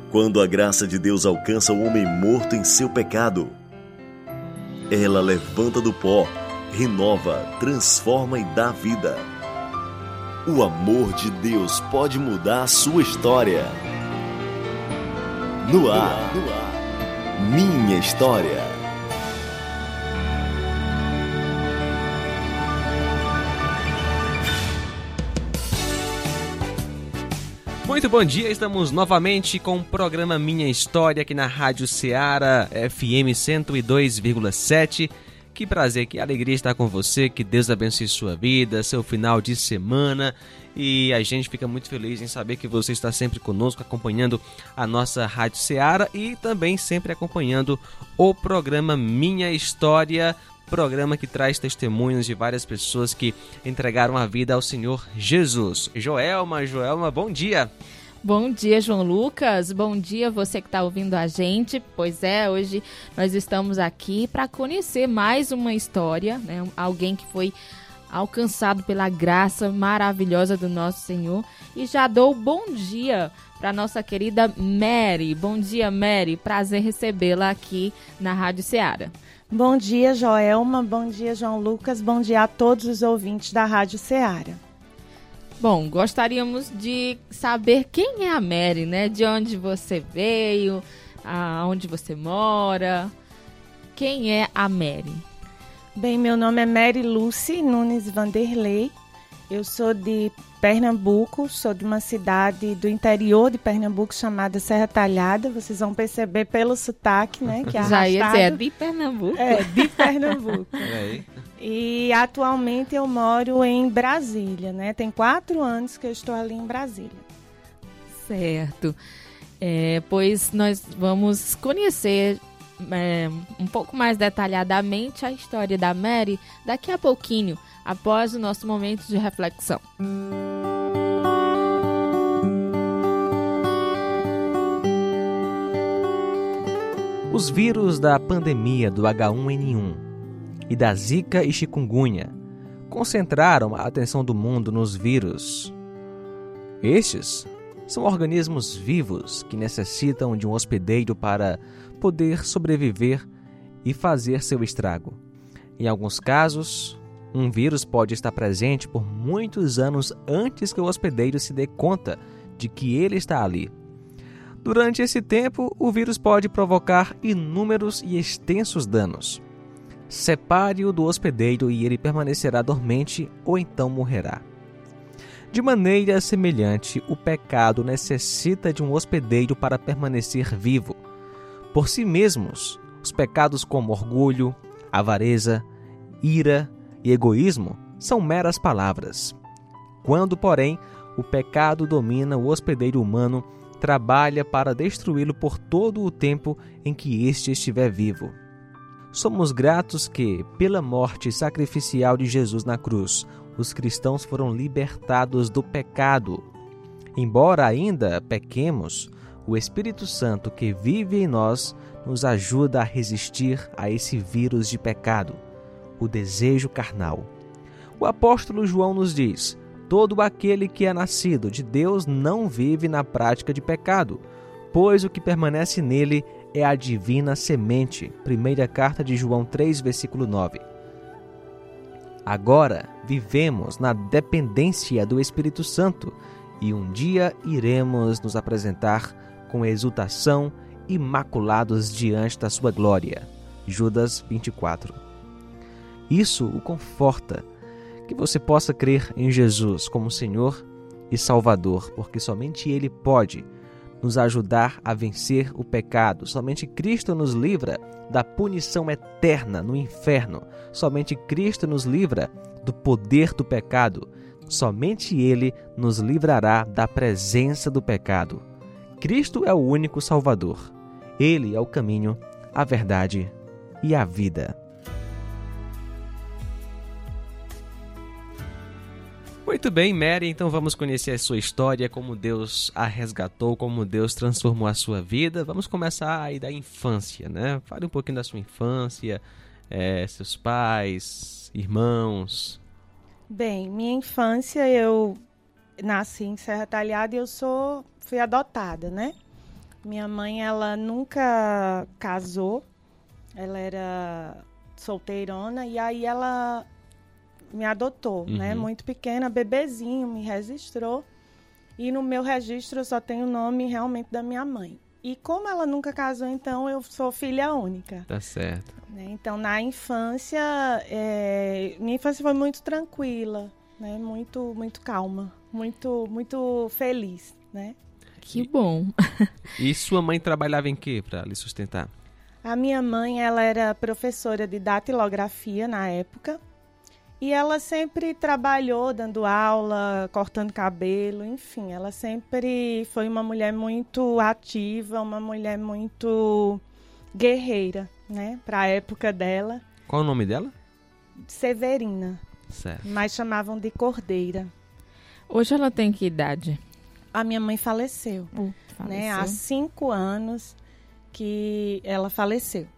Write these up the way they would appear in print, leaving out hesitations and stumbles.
Quando a graça de Deus alcança o homem morto em seu pecado, ela levanta do pó, renova, transforma e dá vida. O amor de Deus pode mudar a sua história. No ar, Minha História. Muito bom dia, estamos novamente com o programa Minha História aqui na Rádio Ceará FM 102,7. Que prazer, que alegria estar com você, que Deus abençoe sua vida, seu final de semana, e a gente fica muito feliz em saber que você está sempre conosco, acompanhando a nossa Rádio Ceará e também sempre acompanhando o programa Minha História, programa que traz testemunhos de várias pessoas que entregaram a vida ao Senhor Jesus. Joelma, bom dia! Bom dia, João Lucas. Bom dia você que está ouvindo a gente. Pois é, hoje nós estamos aqui para conhecer mais uma história, né? Alguém que foi alcançado pela graça maravilhosa do nosso Senhor. E já dou bom dia para nossa querida Mary. Bom dia, Mary. Prazer recebê-la aqui na Rádio Ceará. Bom dia, Joelma. Bom dia, João Lucas. Bom dia a todos os ouvintes da Rádio Ceará. Bom, gostaríamos de saber quem é a Mary, né? De onde você veio, aonde você mora. Quem é a Mary? Bem, meu nome é Mary Lucy Nunes Vanderlei. Eu sou de Pernambuco, sou de uma cidade do interior de Pernambuco chamada Serra Talhada. Vocês vão perceber pelo sotaque, né? Que é arrastado. Já ia dizer, é de Pernambuco. É, de Pernambuco. aí. E atualmente eu moro em Brasília, né? Tem 4 anos que eu estou ali em Brasília. Certo. Pois nós vamos conhecer um pouco mais detalhadamente a história da Mary daqui a pouquinho, após o nosso momento de reflexão. Os vírus da pandemia do H1N1 e da Zika e chikungunya concentraram a atenção do mundo nos vírus. Estes são organismos vivos que necessitam de um hospedeiro para poder sobreviver e fazer seu estrago. Em alguns casos, um vírus pode estar presente por muitos anos antes que o hospedeiro se dê conta de que ele está ali. Durante esse tempo, o vírus pode provocar inúmeros e extensos danos. Separe-o do hospedeiro e ele permanecerá dormente ou então morrerá. De maneira semelhante, o pecado necessita de um hospedeiro para permanecer vivo. Por si mesmos, os pecados como orgulho, avareza, ira e egoísmo são meras palavras. Quando, porém, o pecado domina o hospedeiro humano, trabalha para destruí-lo por todo o tempo em que este estiver vivo. Somos gratos que, pela morte sacrificial de Jesus na cruz, os cristãos foram libertados do pecado. Embora ainda pequemos, o Espírito Santo que vive em nós nos ajuda a resistir a esse vírus de pecado, o desejo carnal. O apóstolo João nos diz: todo aquele que é nascido de Deus não vive na prática de pecado, pois o que permanece nele é a divina semente. Primeira carta de João 3, versículo 9. Agora vivemos na dependência do Espírito Santo e um dia iremos nos apresentar com exultação, imaculados diante da sua glória. Judas 24. Isso o conforta, que você possa crer em Jesus como Senhor e Salvador, porque somente Ele pode nos ajudar a vencer o pecado. Somente Cristo nos livra da punição eterna no inferno. Somente Cristo nos livra do poder do pecado. Somente Ele nos livrará da presença do pecado. Cristo é o único Salvador. Ele é o caminho, a verdade e a vida. Muito bem, Mary, então vamos conhecer a sua história, como Deus a resgatou, como Deus transformou a sua vida. Vamos começar aí da infância, né? Fale um pouquinho da sua infância, seus pais, irmãos. Bem, minha infância eu nasci em Serra Talhada e fui adotada, né? Minha mãe, ela nunca casou, ela era solteirona e aí ela me adotou, né? Muito pequena, bebezinho, me registrou. E no meu registro eu só tenho o nome realmente da minha mãe. E como ela nunca casou, então eu sou filha única. Tá certo. Né? Então, na infância, minha infância foi muito tranquila, né? Muito, muito calma, muito, muito feliz, né? Que bom. E sua mãe trabalhava em quê para lhe sustentar? A minha mãe, ela era professora de datilografia na época. E ela sempre trabalhou dando aula, cortando cabelo, enfim. Ela sempre foi uma mulher muito ativa, uma mulher muito guerreira, né? Para a época dela. Qual o nome dela? Severina. Certo. Mas chamavam de Cordeira. Hoje ela tem que idade? A minha mãe faleceu. Né? Há 5 anos que ela faleceu.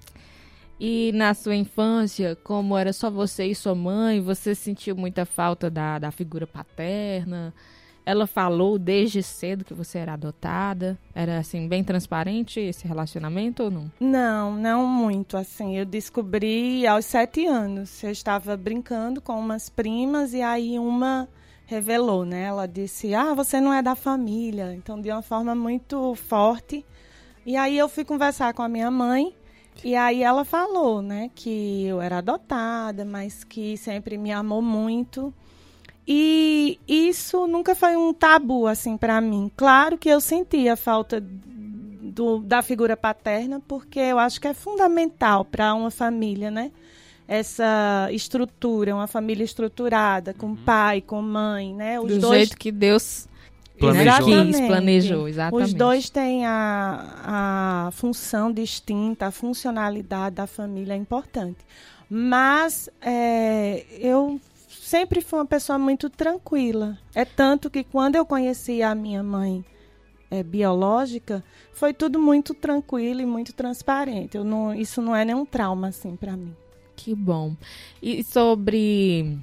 E na sua infância, como era só você e sua mãe, você sentiu muita falta da figura paterna? Ela falou desde cedo que você era adotada? Era, assim, bem transparente esse relacionamento ou não? Não muito, assim. Eu descobri aos 7 anos. Eu estava brincando com umas primas e aí uma revelou, né? Ela disse, você não é da família. Então, de uma forma muito forte. E aí eu fui conversar com a minha mãe. E aí ela falou, né, que eu era adotada, mas que sempre me amou muito. E isso nunca foi um tabu, assim, para mim. Claro que eu sentia falta da figura paterna, porque eu acho que é fundamental para uma família, né? Essa estrutura, uma família estruturada, com pai, com mãe, né? Os Do jeito que Deus planejou, exatamente. Os dois têm a função distinta, a funcionalidade da família é importante. Mas eu sempre fui uma pessoa muito tranquila. É tanto que quando eu conheci a minha mãe biológica, foi tudo muito tranquilo e muito transparente. Isso não é nenhum trauma, assim, para mim. Que bom. E sobre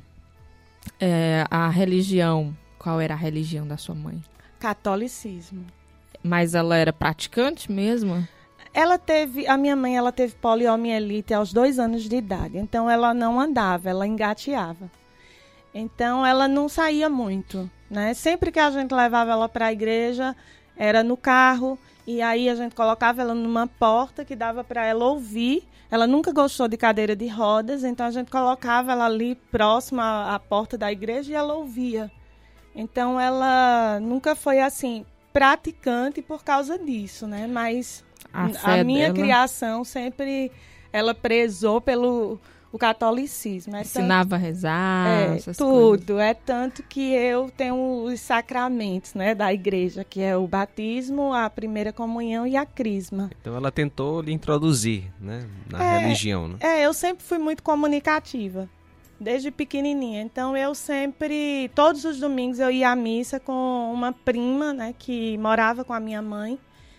a religião, qual era a religião da sua mãe? Catolicismo. Mas ela era praticante mesmo? A minha mãe, ela teve poliomielite aos 2 anos de idade. Então, ela não andava, ela engateava. Então, ela não saía muito, né? Sempre que a gente levava ela para a igreja, era no carro. E aí, a gente colocava ela numa porta que dava para ela ouvir. Ela nunca gostou de cadeira de rodas. Então, a gente colocava ela ali próxima à porta da igreja e ela ouvia. Então, ela nunca foi, assim, praticante por causa disso, né? Mas a minha criação sempre, ela prezou pelo catolicismo. Ensinava a rezar, essas tudo. coisas. É tanto que eu tenho os sacramentos, né, da igreja, que é o batismo, a primeira comunhão e a crisma. Então, ela tentou lhe introduzir, né, na religião, né? Eu sempre fui muito comunicativa. Desde pequenininha. Então, eu sempre, todos os domingos, eu ia à missa com uma prima, né, que morava com a minha mãe.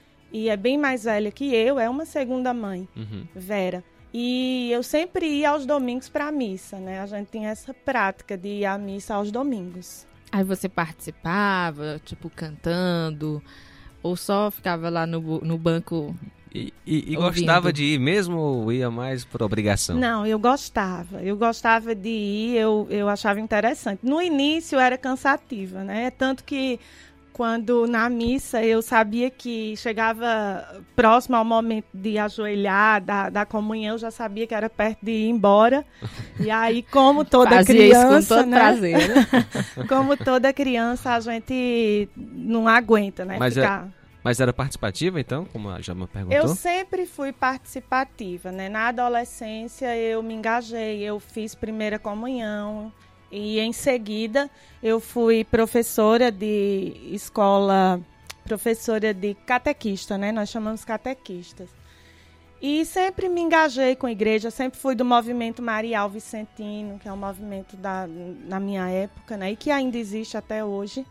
E é bem mais velha que eu, é uma segunda mãe, Vera. E eu sempre ia aos domingos para a missa, né? A gente tinha essa prática de ir à missa aos domingos. Aí você participava, tipo, cantando, ou só ficava lá no banco... E gostava de ir mesmo ou ia mais por obrigação? Não, eu gostava de ir, eu achava interessante. No início era cansativa, né? Tanto que quando na missa eu sabia que chegava próximo ao momento de ajoelhar, da comunhão, eu já sabia que era perto de ir embora. E aí, como toda Fazia criança, isso com todo prazer, né? Como toda criança, a gente não aguenta, né? Mas era participativa, então, como a Jama perguntou? Eu sempre fui participativa, né? Na adolescência eu me engajei, eu fiz primeira comunhão e em seguida eu fui professora de escola, professora de catequista, né? Nós chamamos catequistas. E sempre me engajei com a igreja, sempre fui do movimento Marial Vicentino, que é um movimento na minha época, né? E que ainda existe até hoje.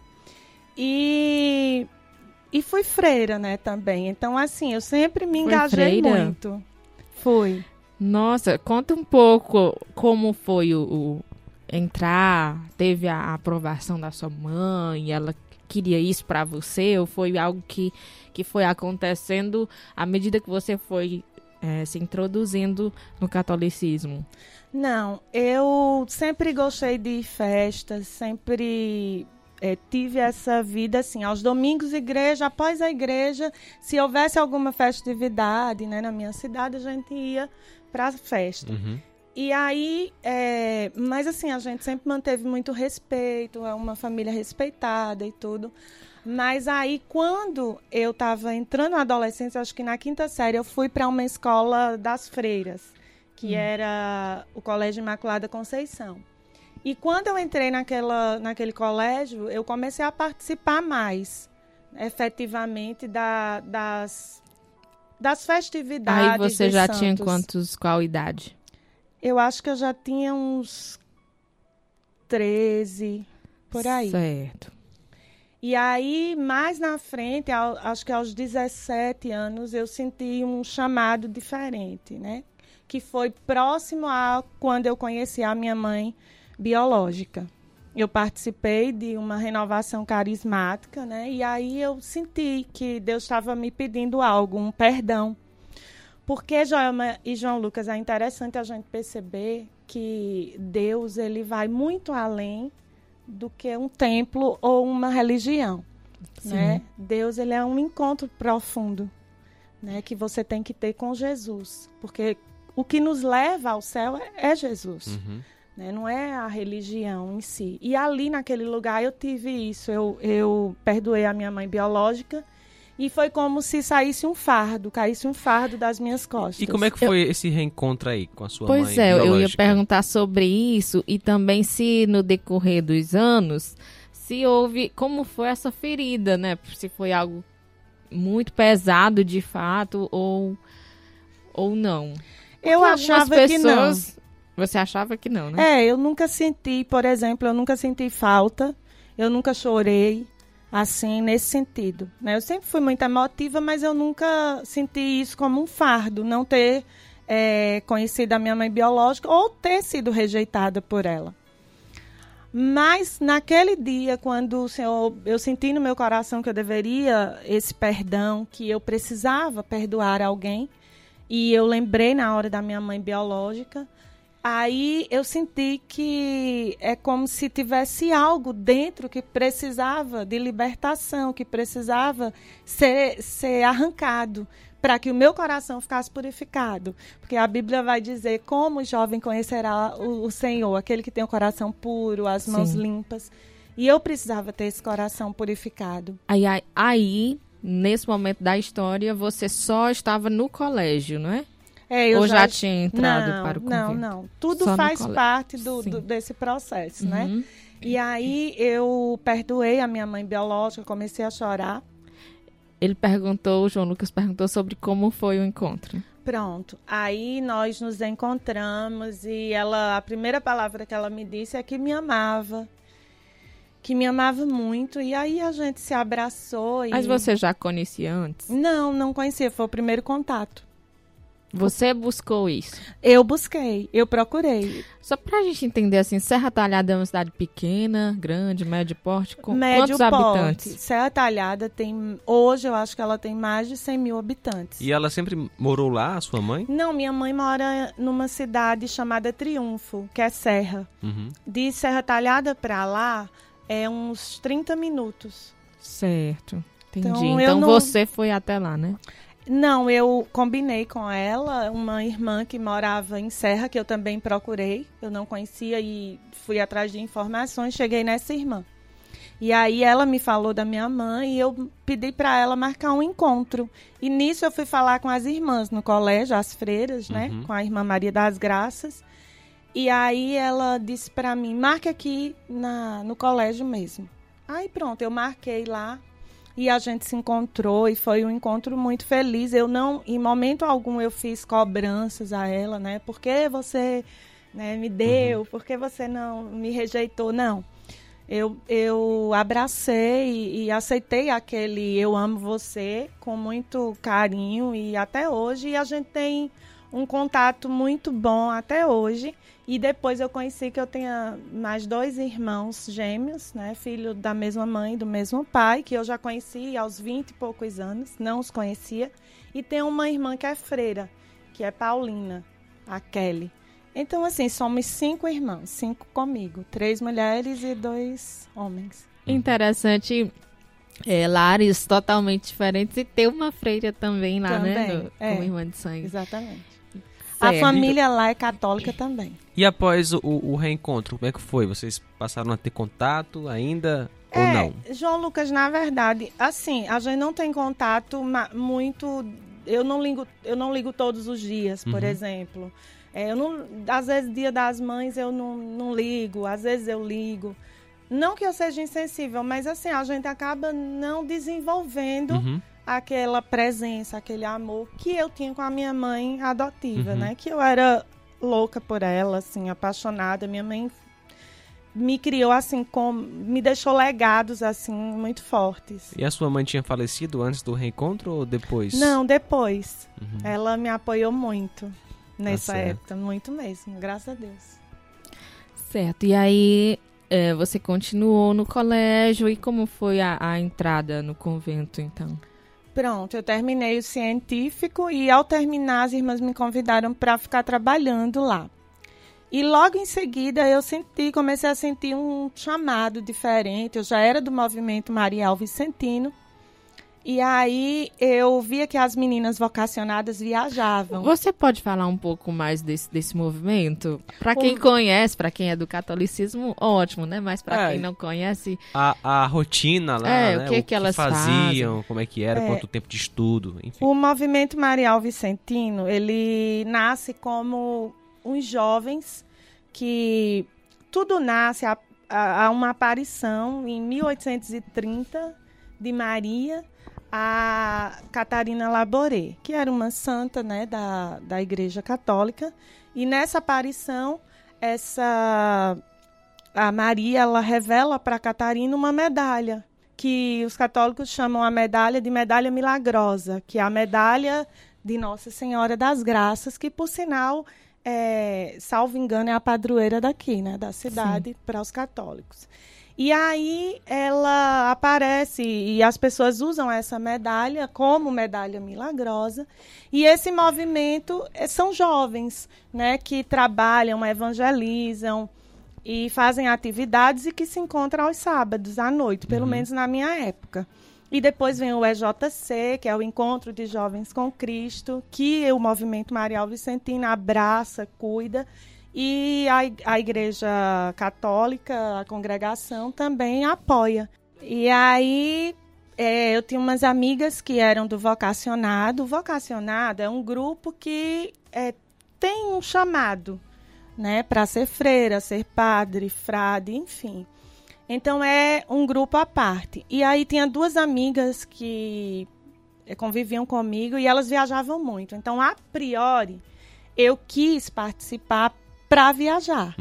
E fui freira, né, também. Então, assim, eu sempre me engajei muito. Fui. Nossa, conta um pouco como foi o entrar, teve a aprovação da sua mãe, ela queria isso para você, ou foi algo que foi acontecendo à medida que você foi se introduzindo no catolicismo? Não, eu sempre gostei de festas, sempre tive essa vida assim, aos domingos igreja, após a igreja, se houvesse alguma festividade, né, na minha cidade, a gente ia para a festa. Uhum. E aí, mas assim, a gente sempre manteve muito respeito, é uma família respeitada e tudo. Mas aí, quando eu estava entrando na adolescência, acho que na 5ª série, eu fui para uma escola das freiras, que era o Colégio Imaculada Conceição. E quando eu entrei naquele colégio, eu comecei a participar mais, efetivamente, das festividades. Aí você já dos tinha santos. qual idade? Eu acho que eu já tinha uns 13, por aí. Certo. E aí, mais na frente, acho que aos 17 anos, eu senti um chamado diferente, né? Que foi próximo a quando eu conheci a minha mãe biológica. Eu participei de uma renovação carismática, né? E aí eu senti que Deus estava me pedindo algo, um perdão. Porque, Joelma e João Lucas, é interessante a gente perceber que Deus ele vai muito além do que um templo ou uma religião. Né? Deus ele é um encontro profundo, né? Que você tem que ter com Jesus. Porque o que nos leva ao céu é Jesus. Uhum. Né? Não é a religião em si. E ali naquele lugar eu tive isso. Eu perdoei a minha mãe biológica. E foi como se caísse um fardo das minhas costas. E como é que foi esse reencontro aí com a sua mãe Pois é, biológica? eu ia perguntar sobre isso e também se no decorrer dos anos, se houve, como foi essa ferida, né? Se foi algo muito pesado de fato ou não. Eu achava que não. Você achava que não, né? Eu nunca senti, por exemplo, falta, eu nunca chorei. Assim, nesse sentido, né? Eu sempre fui muito emotiva, mas eu nunca senti isso como um fardo, não ter conhecido a minha mãe biológica ou ter sido rejeitada por ela. Mas, naquele dia, quando eu senti no meu coração que eu deveria esse perdão, que eu precisava perdoar alguém, e eu lembrei na hora da minha mãe biológica, aí eu senti que é como se tivesse algo dentro que precisava de libertação, que precisava ser arrancado para que o meu coração ficasse purificado. Porque a Bíblia vai dizer como o jovem conhecerá o Senhor, aquele que tem o coração puro, as mãos limpas. E eu precisava ter esse coração purificado. Aí, nesse momento da história, você só estava no colégio, não é? Eu Ou já tinha entrado para o convento? Não. Tudo só faz parte desse processo, né? E aí eu perdoei a minha mãe biológica, comecei a chorar. O João Lucas perguntou sobre como foi o encontro. Pronto. Aí nós nos encontramos e a primeira palavra que ela me disse é que me amava muito. E aí a gente se abraçou. Mas você já conhecia antes? Não conhecia, foi o primeiro contato. Você buscou isso? Eu busquei, eu procurei. Só pra gente entender assim, Serra Talhada é uma cidade pequena, grande, médio porte, com médio quantos porte. habitantes? Serra Talhada hoje eu acho que ela tem mais de 100 mil habitantes. E ela sempre morou lá, a sua mãe? Não, minha mãe mora numa cidade chamada Triunfo, que é Serra. Uhum. De Serra Talhada pra lá é uns 30 minutos. Certo, entendi. Então você foi até lá, né? Não, eu combinei com ela, uma irmã que morava em Serra, que eu também procurei. Eu não conhecia e fui atrás de informações, cheguei nessa irmã. E aí ela me falou da minha mãe e eu pedi para ela marcar um encontro. E nisso eu fui falar com as irmãs no colégio, as freiras, né? Com a irmã Maria das Graças. E aí ela disse para mim, marque aqui no colégio mesmo. Aí pronto, eu marquei lá. E a gente se encontrou e foi um encontro muito feliz. Em momento algum, eu fiz cobranças a ela, né? Por que você me deu? Por que você não me rejeitou? Não. Eu abracei e aceitei aquele eu amo você com muito carinho. E até hoje a gente tem um contato muito bom até hoje. E depois eu conheci que eu tinha mais 2 irmãos gêmeos, né? Filho da mesma mãe, do mesmo pai, que eu já conheci aos 20 e poucos anos, não os conhecia. E tem uma irmã que é freira, que é Paulina, a Kelly. Então, assim, somos 5 irmãos, 5 comigo, 3 mulheres e 2 homens. Interessante, lares totalmente diferentes e ter uma freira também lá, né? Como irmã de sangue. Exatamente. Certo. A família lá é católica também. E após o reencontro, como é que foi? Vocês passaram a ter contato ainda ou não? João Lucas, na verdade, assim, a gente não tem contato muito... Eu não ligo todos os dias, por exemplo. Às vezes, Dia das Mães, eu não ligo. Às vezes, eu ligo. Não que eu seja insensível, mas assim, a gente acaba não desenvolvendo aquela presença, aquele amor que eu tinha com a minha mãe adotiva, né? Que eu era louca por ela, assim, apaixonada. Minha mãe me criou, assim, me deixou legados, assim, muito fortes. E a sua mãe tinha falecido antes do reencontro ou depois? Não, depois. Ela me apoiou muito nessa época, muito mesmo, graças a Deus. Certo, e aí você continuou no colégio e como foi a entrada no convento, então? Pronto, eu terminei o científico e ao terminar as irmãs me convidaram para ficar trabalhando lá. E logo em seguida comecei a sentir um chamado diferente. Eu já era do movimento Marial Vicentino. E aí eu via que as meninas vocacionadas viajavam. Você pode falar um pouco mais desse movimento? Para quem conhece, para quem é do catolicismo, ótimo, né? Mas para quem não conhece... A rotina lá, né? O que elas faziam, como é que era, quanto tempo de estudo, enfim. O movimento Marial Vicentino, ele nasce como uns jovens que tudo nasce a uma aparição em 1830 de Maria a Catarina Labouré, que era uma santa, né, da Igreja Católica. E nessa aparição, a Maria, ela revela para Catarina uma medalha, que os católicos chamam a medalha de medalha milagrosa, que é a medalha de Nossa Senhora das Graças, que, por sinal, salvo engano, é a padroeira daqui, né, da cidade, para os católicos. E aí ela aparece e as pessoas usam essa medalha como medalha milagrosa. E esse movimento são jovens, né, que trabalham, evangelizam e fazem atividades e que se encontram aos sábados à noite, pelo menos na minha época. E depois vem o EJC, que é o Encontro de Jovens com Cristo, que o movimento Marial Vicentino abraça, cuida. E a Igreja Católica, a congregação, também apoia. E aí eu tinha umas amigas que eram do vocacionado. O vocacionado é um grupo que tem um chamado, né, para ser freira, ser padre, frade, enfim. Então é um grupo à parte. E aí tinha 2 amigas que conviviam comigo e elas viajavam muito. Então, a priori, eu quis participar para viajar.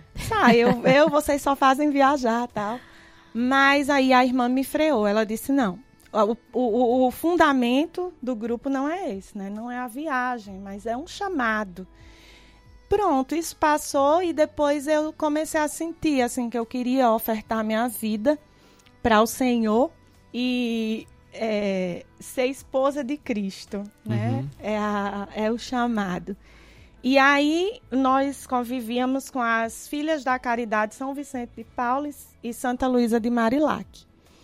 Vocês só fazem viajar, tal. Mas aí a irmã me freou. Ela disse, não, o fundamento do grupo não é esse, né? Não é a viagem, mas é um chamado. Pronto, isso passou e depois eu comecei a sentir, assim, que eu queria ofertar minha vida para o Senhor e ser esposa de Cristo, né? É o chamado. E aí, nós convivíamos com as Filhas da Caridade São Vicente de Paulo e Santa Luísa de Marilac.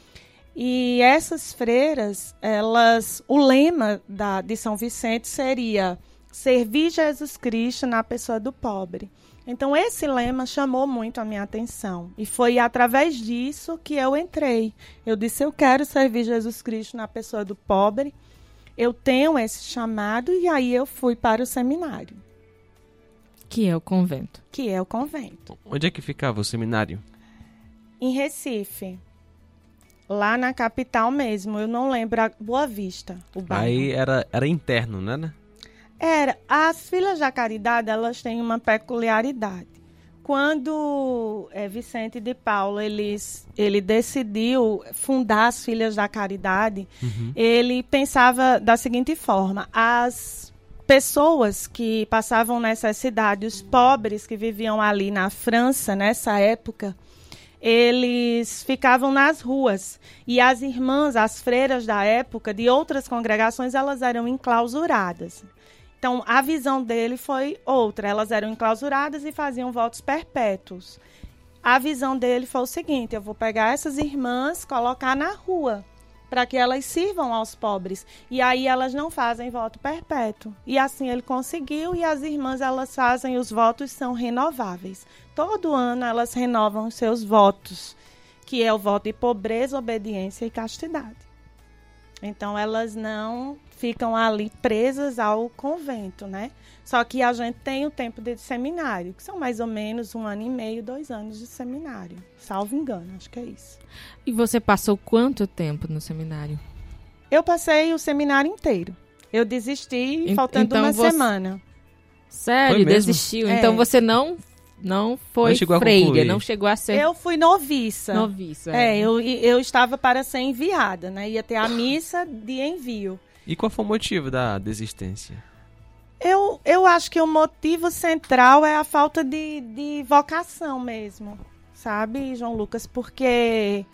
E essas freiras, o lema de São Vicente seria servir Jesus Cristo na pessoa do pobre. Então, esse lema chamou muito a minha atenção. E foi através disso que eu entrei. Eu disse, eu quero servir Jesus Cristo na pessoa do pobre. Eu tenho esse chamado e aí eu fui para o seminário. Que é o convento. Que é o convento. Onde é que ficava o seminário? Em Recife. Lá na capital mesmo. Eu não lembro, Boa Vista, o bairro. Aí era interno, né? Era. As Filhas da Caridade, elas têm uma peculiaridade. Quando Vicente de Paulo ele decidiu fundar as Filhas da Caridade, ele pensava da seguinte forma: as pessoas que passavam necessidade, os pobres que viviam ali na França, nessa época, eles ficavam nas ruas. E as irmãs, as freiras da época, de outras congregações, elas eram enclausuradas. Então, a visão dele foi outra. Elas eram enclausuradas e faziam votos perpétuos. A visão dele foi o seguinte: eu vou pegar essas irmãs, colocar na rua, para que elas sirvam aos pobres. E aí elas não fazem voto perpétuo. E assim ele conseguiu, e as irmãs, elas fazem, os votos são renováveis. Todo ano elas renovam os seus votos, que é o voto de pobreza, obediência e castidade. Então elas não ficam ali presas ao convento, né? Só que a gente tem o tempo de seminário, que são mais ou menos 1 ano e meio, 2 anos de seminário. Salvo engano, acho que é isso. E você passou quanto tempo no seminário? Eu passei o seminário inteiro. Eu desisti faltando então uma semana. Sério? Desistiu? É. Então você não foi freira, não chegou a ser... Eu fui noviça. Noviça. Eu estava para ser enviada, né? Ia ter a missa de envio. E qual foi o motivo da desistência? Eu acho que o motivo central é a falta de vocação mesmo, sabe, João Lucas? Porque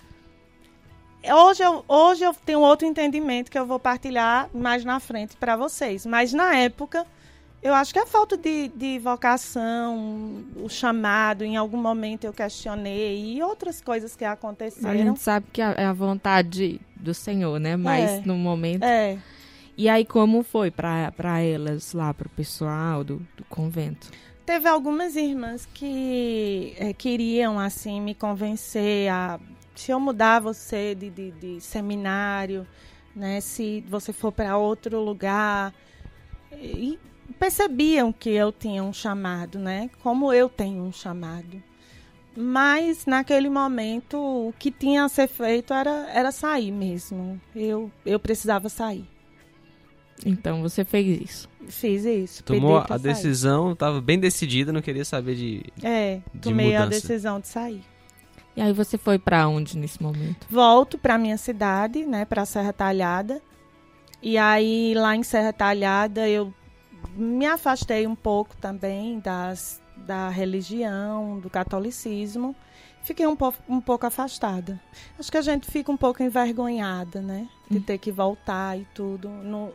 hoje eu tenho outro entendimento que eu vou partilhar mais na frente para vocês. Mas na época, eu acho que a falta de vocação, o chamado, em algum momento eu questionei, e outras coisas que aconteceram. A gente sabe que é a vontade do Senhor, né? Mas no momento... E aí, como foi para elas lá, para o pessoal do convento? Teve algumas irmãs que queriam, assim, me convencer a... Se eu mudar você de seminário, né? Se você for para outro lugar. E percebiam que eu tinha um chamado, né? Como eu tenho um chamado. Mas, naquele momento, o que tinha a ser feito era sair mesmo. Eu precisava sair. Então, você fez isso? Fiz isso. Tomou a decisão, estava bem decidida, não queria saber de tomei mudança. A decisão de sair. E aí você foi para onde nesse momento? Volto para minha cidade, né, para Serra Talhada. E aí, lá em Serra Talhada, eu me afastei um pouco também da religião, do catolicismo. Fiquei um pouco afastada. Acho que a gente fica um pouco envergonhada, né? De ter que voltar e tudo.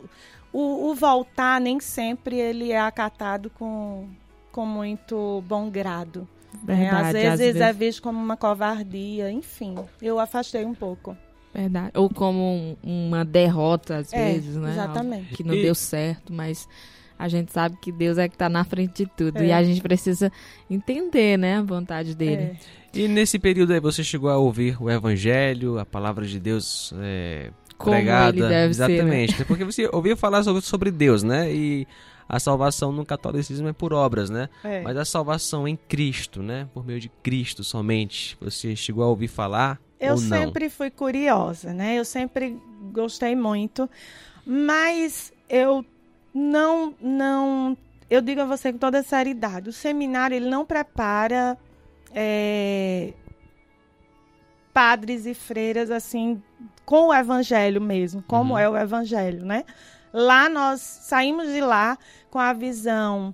O voltar nem sempre ele é acatado com muito bom grado. Verdade, Às vezes é visto como uma covardia. Enfim, eu afastei um pouco. Verdade. Ou como uma derrota, às vezes, né? Exatamente. Algo que não deu certo, mas... A gente sabe que Deus é que está na frente de tudo. E a gente precisa entender, né, a vontade dele. E nesse período aí você chegou a ouvir o Evangelho, a palavra de Deus pregada? Como ele deve exatamente, ser, né? Porque você ouvia falar sobre Deus, né? E a salvação no catolicismo é por obras, né? Mas a salvação em Cristo, né? Por meio de Cristo somente. Você chegou a ouvir falar ou não? Eu sempre fui curiosa, né? Eu sempre gostei muito. Mas eu eu digo a você com toda seriedade, o seminário ele não prepara padres e freiras assim com o evangelho mesmo, como é o evangelho, né? Lá nós saímos de lá com a visão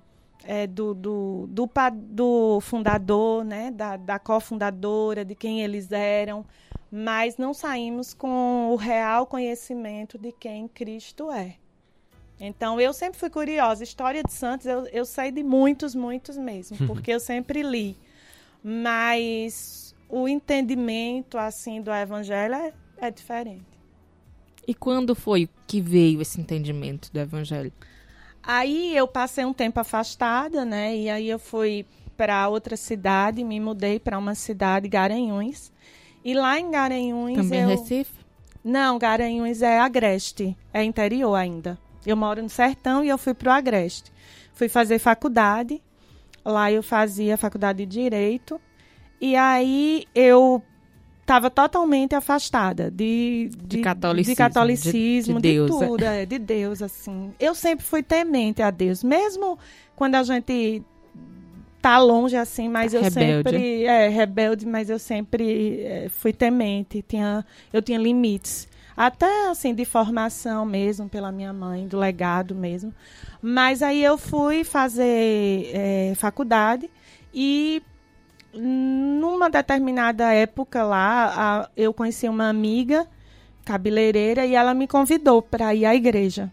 do fundador, né? Da cofundadora, de quem eles eram, mas não saímos com o real conhecimento de quem Cristo é. Então, eu sempre fui curiosa. História de santos, eu sei de muitos mesmo, porque eu sempre li. Mas o entendimento, assim, do evangelho é diferente. E quando foi que veio esse entendimento do evangelho? Aí, eu passei um tempo afastada, né? E aí, eu fui para outra cidade, me mudei para uma cidade, Garanhuns. E lá em Garanhuns... Também Recife? Não, Garanhuns é Agreste, é interior ainda. Eu moro no sertão e eu fui para o Agreste. Fui fazer faculdade. Lá eu fazia faculdade de Direito. E aí eu estava totalmente afastada de catolicismo, de Deus, tudo. De Deus, assim. Eu sempre fui temente a Deus. Mesmo quando a gente tá longe, assim, mas eu sempre... rebelde, mas eu sempre fui temente. Eu tinha limites. até assim de formação mesmo, pela minha mãe, do legado mesmo. Mas aí eu fui fazer faculdade e numa determinada época lá, eu conheci uma amiga cabeleireira e ela me convidou para ir à igreja.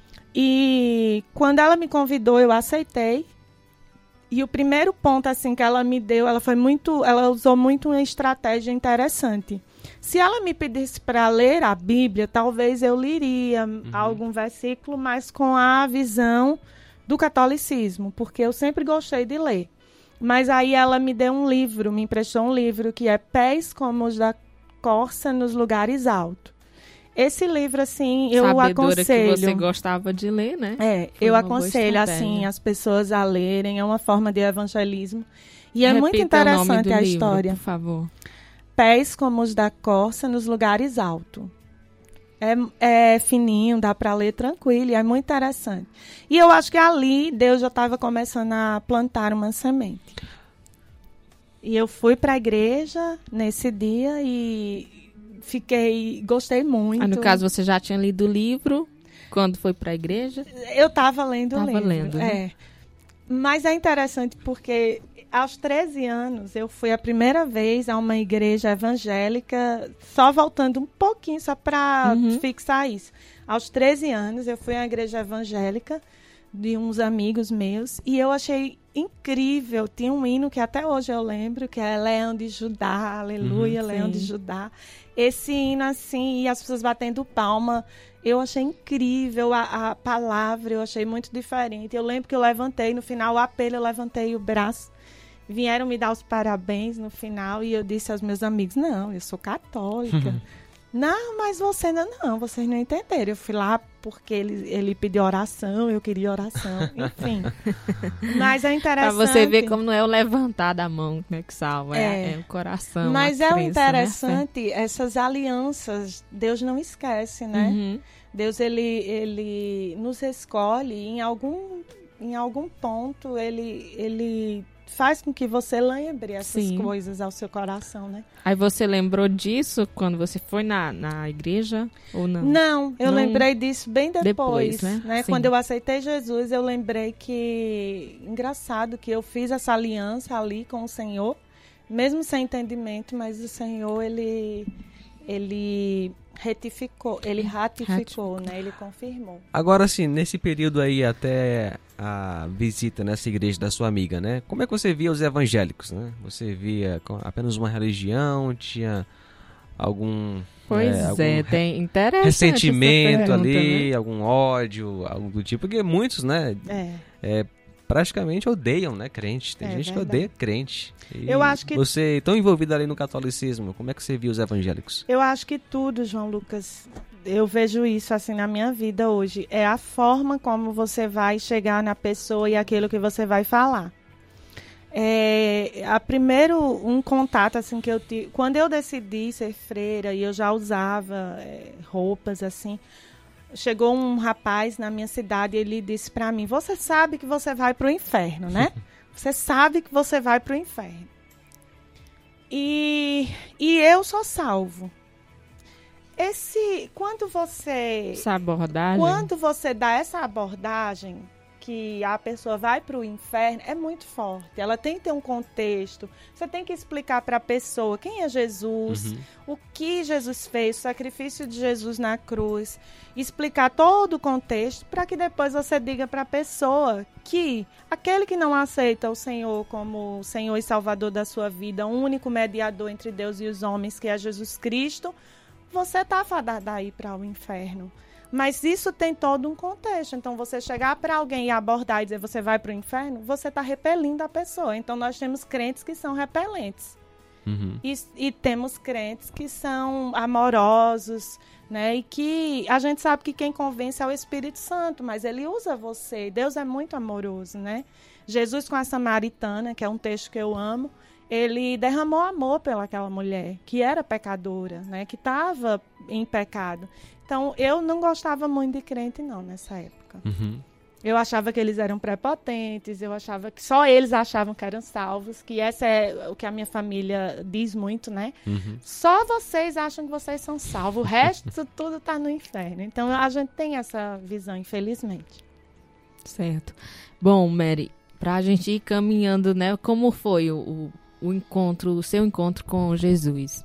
E quando ela me convidou, eu aceitei. E o primeiro ponto assim que ela me deu, ela usou muito uma estratégia interessante. Se ela me pedisse para ler a Bíblia, talvez eu leria algum versículo, mas com a visão do catolicismo, porque eu sempre gostei de ler. Mas aí ela me deu um livro, me emprestou um livro que é Pés como os da Corça nos Lugares Altos. Esse livro, assim, eu Sabedora aconselho... que você gostava de ler, né? Eu aconselho, assim, as pessoas a lerem. É uma forma de evangelismo. E é muito interessante a história. Por favor. Pés como os da corça nos lugares altos. É fininho, dá para ler tranquilo, e é muito interessante. E eu acho que ali Deus já estava começando a plantar uma semente. E eu fui para a igreja nesse dia e gostei muito. No caso, você já tinha lido o livro quando foi para a igreja? Eu estava lendo o livro. Lendo, né? Mas é interessante porque aos 13 anos eu fui a primeira vez a uma igreja evangélica, só voltando um pouquinho, só para fixar isso. Aos 13 anos eu fui a uma igreja evangélica de uns amigos meus e eu achei incrível. Tinha um hino que até hoje eu lembro, que é Leão de Judá, aleluia, Leão de Judá. Esse hino assim, e as pessoas batendo palma, eu achei incrível a palavra, eu achei muito diferente. Eu lembro que eu levantei, no final, o apelo, eu levantei o braço, vieram me dar os parabéns no final, e eu disse aos meus amigos, não, eu sou católica. Não, mas vocês não entenderam. Eu fui lá porque ele pediu oração, eu queria oração, enfim. Mas é interessante. Pra você ver como não é o levantar da mão, né, que salva, é o coração. Mas é interessante, né? Essas alianças, Deus não esquece, né? Deus, ele nos escolhe e em algum ponto, ele faz com que você lembre essas coisas ao seu coração, né? Aí você lembrou disso quando você foi na igreja ou não? Não, eu lembrei disso bem depois, né? Sim. Quando eu aceitei Jesus, eu lembrei que, engraçado, que eu fiz essa aliança ali com o Senhor, mesmo sem entendimento, mas o Senhor, ele ratificou, né? Ele confirmou. Agora, assim, nesse período aí até a visita nessa igreja da sua amiga, né? Como é que você via os evangélicos, né? Você via apenas uma religião, tinha algum... tem interessante ressentimento pergunta, ali, né? algum ódio, algo do tipo, porque muitos, né? Praticamente odeiam, né, crente. Tem gente verdade. que odeia crente. E eu acho que você, tão envolvido ali no catolicismo, como é que você viu os evangélicos? Eu acho que tudo, João Lucas, eu vejo isso assim na minha vida hoje. É a forma como você vai chegar na pessoa e aquilo que você vai falar. Um contato assim que eu tive, quando eu decidi ser freira e eu já usava roupas assim, chegou um rapaz na minha cidade e ele disse para mim, você sabe que você vai para o inferno, né? Você sabe que você vai para o inferno. E eu sou salvo. Quando você dá essa abordagem que a pessoa vai para o inferno, é muito forte. Ela tem que ter um contexto. Você tem que explicar para a pessoa quem é Jesus, o que Jesus fez, o sacrifício de Jesus na cruz, explicar todo o contexto para que depois você diga para a pessoa que aquele que não aceita o Senhor como Senhor e Salvador da sua vida, o único mediador entre Deus e os homens, que é Jesus Cristo, você está fadado a ir para o inferno. Mas isso tem todo um contexto. Então, você chegar para alguém e abordar e dizer você vai para o inferno, você está repelindo a pessoa. Então, nós temos crentes que são repelentes. E temos crentes que são amorosos, né? E que a gente sabe que quem convence é o Espírito Santo, mas ele usa você. Deus é muito amoroso, né? Jesus com a samaritana, que é um texto que eu amo, ele derramou amor pelaquela mulher, que era pecadora, né? Que estava em pecado. Então, eu não gostava muito de crente, não, nessa época. Eu achava que eles eram prepotentes, eu achava que só eles achavam que eram salvos, que essa é o que a minha família diz muito, né? Só vocês acham que vocês são salvos, o resto tudo está no inferno. Então a gente tem essa visão, infelizmente. Certo. Bom, Mary, para a gente ir caminhando, né? Como foi o encontro, o seu encontro com Jesus?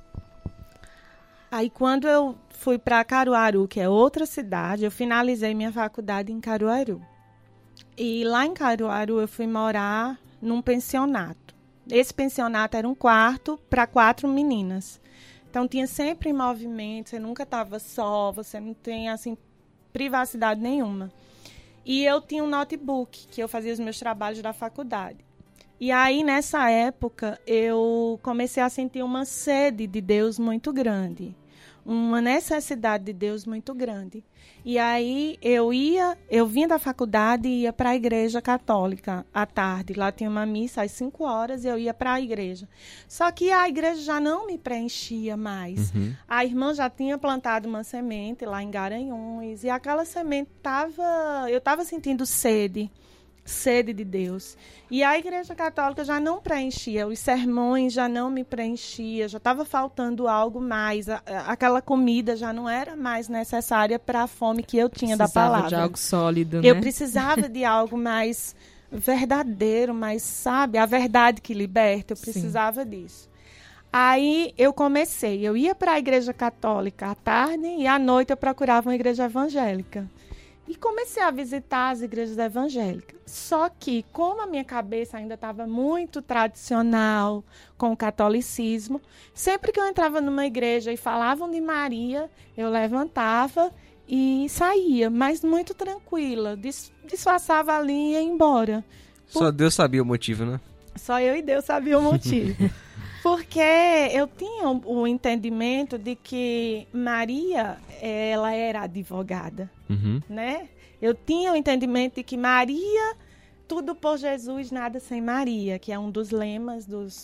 Aí quando eu fui para Caruaru, que é outra cidade, eu finalizei minha faculdade em Caruaru. E lá em Caruaru eu fui morar num pensionato. Esse pensionato era um quarto para 4 meninas. Então tinha sempre movimento, você nunca estava só, você não tem assim privacidade nenhuma. E eu tinha um notebook que eu fazia os meus trabalhos da faculdade. E aí nessa época eu comecei a sentir uma sede de Deus muito grande. Uma necessidade de Deus muito grande. E aí eu vinha da faculdade e ia para a igreja católica à tarde. Lá tinha uma missa às 5 horas e eu ia para a igreja. Só que a igreja já não me preenchia mais. A irmã já tinha plantado uma semente lá em Garanhuns e aquela semente eu estava sentindo sede de Deus. E a igreja católica já não preenchia, os sermões já não me preenchia, já estava faltando algo mais, aquela comida já não era mais necessária para a fome que eu tinha da palavra. Precisava de algo sólido, né? Eu precisava de algo mais verdadeiro, mais, sabe, a verdade que liberta, eu precisava disso. Aí eu ia para a igreja católica à tarde e à noite eu procurava uma igreja evangélica. E comecei a visitar as igrejas evangélicas. Só que, como a minha cabeça ainda estava muito tradicional com o catolicismo, sempre que eu entrava numa igreja e falavam de Maria, eu levantava e saía, mas muito tranquila. Disfarçava ali e ia embora. Só Deus sabia o motivo, né? Só eu e Deus sabiam o motivo. Porque eu tinha o entendimento de que Maria, ela era advogada, né? Eu tinha o entendimento de que Maria, tudo por Jesus, nada sem Maria, que é um dos lemas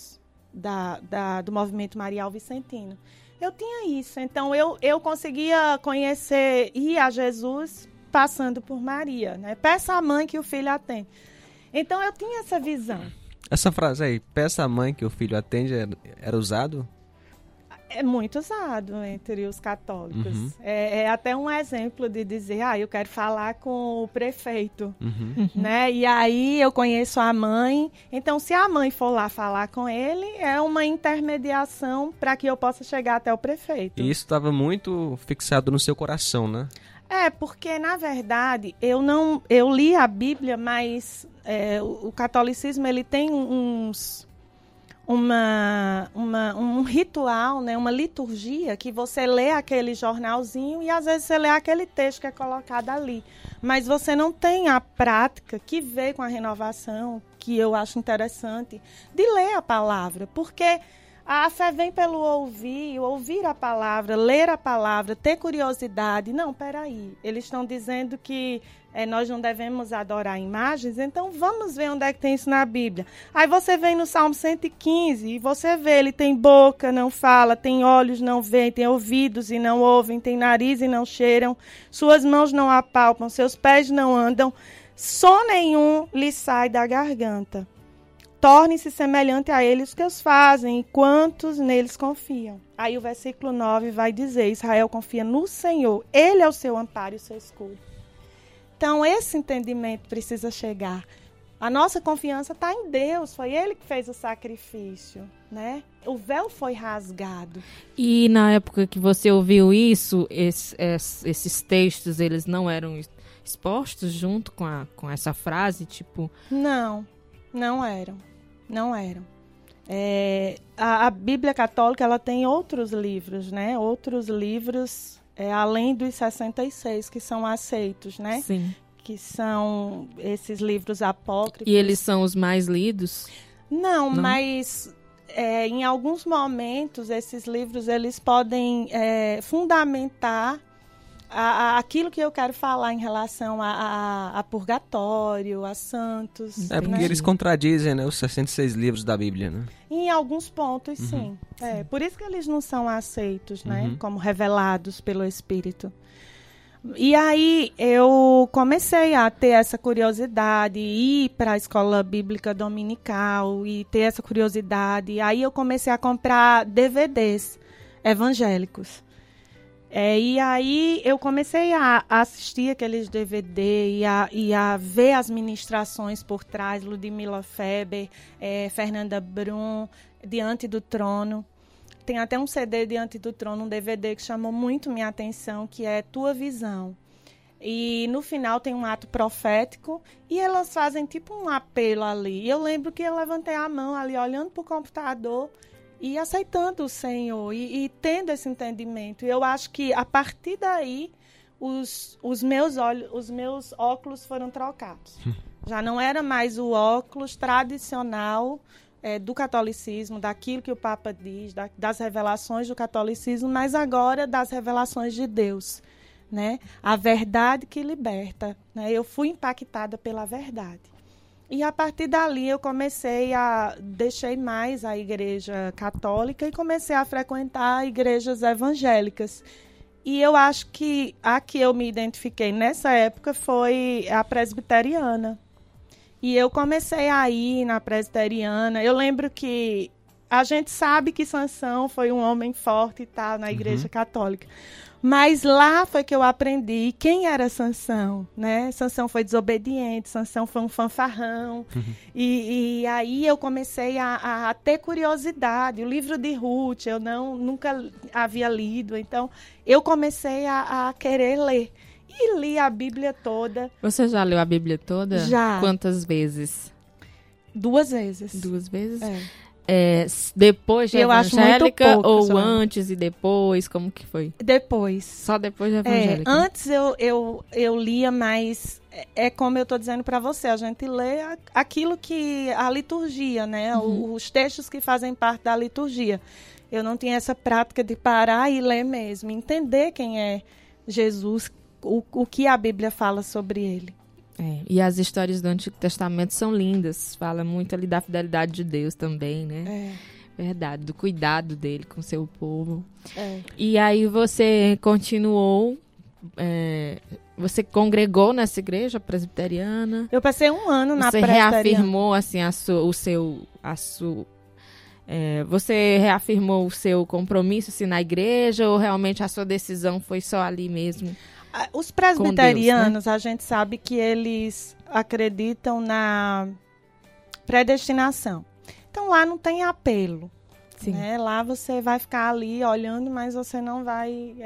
do movimento Marial Vicentino. Eu tinha isso, então eu conseguia conhecer, ir a Jesus passando por Maria, né? Peça à mãe que o filho atende. Então eu tinha essa visão. Essa frase aí, peça à mãe que o filho atende, era usado? É muito usado entre os católicos. É até um exemplo de dizer, eu quero falar com o prefeito, né? E aí eu conheço a mãe. Então, se a mãe for lá falar com ele, é uma intermediação para que eu possa chegar até o prefeito. E isso estava muito fixado no seu coração, né? Porque, na verdade, eu li a Bíblia, mas o catolicismo ele tem um ritual, né, uma liturgia, que você lê aquele jornalzinho e às vezes você lê aquele texto que é colocado ali. Mas você não tem a prática que veio com a renovação, que eu acho interessante, de ler a palavra, porque a fé vem pelo ouvir a palavra, ler a palavra, ter curiosidade. Não, peraí, eles estão dizendo que nós não devemos adorar imagens, então vamos ver onde é que tem isso na Bíblia. Aí você vem no Salmo 115 e você vê, ele tem boca, não fala, tem olhos, não veem, tem ouvidos e não ouvem, tem nariz e não cheiram, suas mãos não apalpam, seus pés não andam, som nenhum lhe sai da garganta. Tornem-se semelhante a eles os que os fazem, e quantos neles confiam. Aí o versículo 9 vai dizer, Israel confia no Senhor, Ele é o seu amparo e o seu escudo. Então esse entendimento precisa chegar. A nossa confiança está em Deus, foi Ele que fez o sacrifício, né? O véu foi rasgado. E na época que você ouviu isso, esses textos, eles não eram expostos junto com essa frase, tipo... Não eram. A Bíblia Católica ela tem outros livros, né? Outros livros, além dos 66 que são aceitos, né? Sim. Que são esses livros apócrifos. E eles são os mais lidos? Não, mas em alguns momentos esses livros eles podem fundamentar aquilo que eu quero falar em relação a purgatório, a santos. Porque eles contradizem, né, os 66 livros da Bíblia, né? Em alguns pontos, sim. Por isso que eles não são aceitos, né, como revelados pelo Espírito. E aí eu comecei a ter essa curiosidade, ir para a escola bíblica dominical e ter essa curiosidade. Aí eu comecei a comprar DVDs evangélicos. E aí eu comecei a assistir aqueles DVD e a ver as ministrações por trás, Ludmila Feber, Fernanda Brum, Diante do Trono. Tem até um CD Diante do Trono, um DVD que chamou muito minha atenção, que é Tua Visão. E no final tem um ato profético e elas fazem tipo um apelo ali. E eu lembro que eu levantei a mão ali, olhando para o computador e aceitando o Senhor e tendo esse entendimento. E eu acho que a partir daí os meus óculos foram trocados. Já não era mais o óculos tradicional do catolicismo, daquilo que o Papa diz, das revelações do catolicismo, mas agora das revelações de Deus, né? A verdade que liberta, né? Eu fui impactada pela verdade. E a partir dali eu deixei mais a igreja católica e comecei a frequentar igrejas evangélicas. E eu acho que a que eu me identifiquei nessa época foi a presbiteriana. E eu comecei a ir na presbiteriana. Eu lembro que a gente sabe que Sansão foi um homem forte e tal na igreja católica. Mas lá foi que eu aprendi quem era Sansão, né? Sansão foi desobediente, Sansão foi um fanfarrão. E aí eu comecei a ter curiosidade. O livro de Ruth eu nunca havia lido, então eu comecei a querer ler. E li a Bíblia toda. Você já leu a Bíblia toda? Já. Quantas vezes? 2 vezes. 2 vezes? É. Depois de eu evangélica acho muito pouco, ou só. Antes e depois? Como que foi? Depois. Só depois de evangélica? Antes eu lia, mas é como eu estou dizendo para você, a gente lê aquilo que a liturgia, né? Os textos que fazem parte da liturgia. Eu não tinha essa prática de parar e ler mesmo, entender quem é Jesus, o que a Bíblia fala sobre ele. E as histórias do Antigo Testamento são lindas. Fala muito ali da fidelidade de Deus também, né? Verdade, do cuidado dele com o seu povo. E aí você continuou, você congregou nessa igreja presbiteriana? Eu passei 1 ano na presbiteriana. Você reafirmou assim, você reafirmou o seu compromisso assim, na igreja ou realmente a sua decisão foi só ali mesmo? Os presbiterianos, Deus, né? A gente sabe que eles acreditam na predestinação. Então, lá não tem apelo. Né? Lá você vai ficar ali olhando, mas você não vai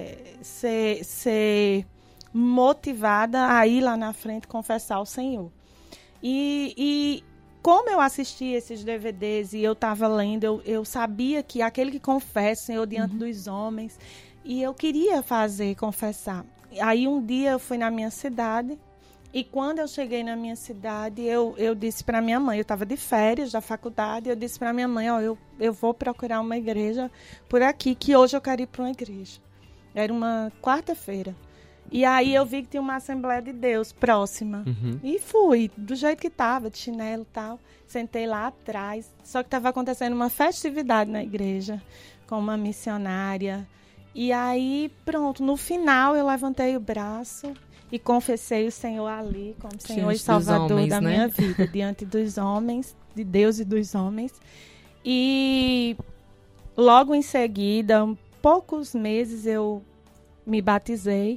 ser motivada a ir lá na frente confessar ao Senhor. E como eu assisti esses DVDs e eu estava lendo, eu sabia que aquele que confessa o Senhor diante dos homens, e eu queria confessar. Aí um dia eu fui na minha cidade e quando eu cheguei na minha cidade, eu disse para minha mãe, eu estava de férias da faculdade, eu disse para minha mãe, eu vou procurar uma igreja por aqui, que hoje eu quero ir para uma igreja. Era uma quarta-feira. E aí eu vi que tinha uma Assembleia de Deus próxima. E fui, do jeito que estava, de chinelo e tal. Sentei lá atrás. Só que estava acontecendo uma festividade na igreja, com uma missionária. E aí, pronto, no final eu levantei o braço e confessei o Senhor ali como Senhor e Salvador da minha vida, diante dos homens, de Deus e dos homens. E logo em seguida, poucos meses, eu me batizei.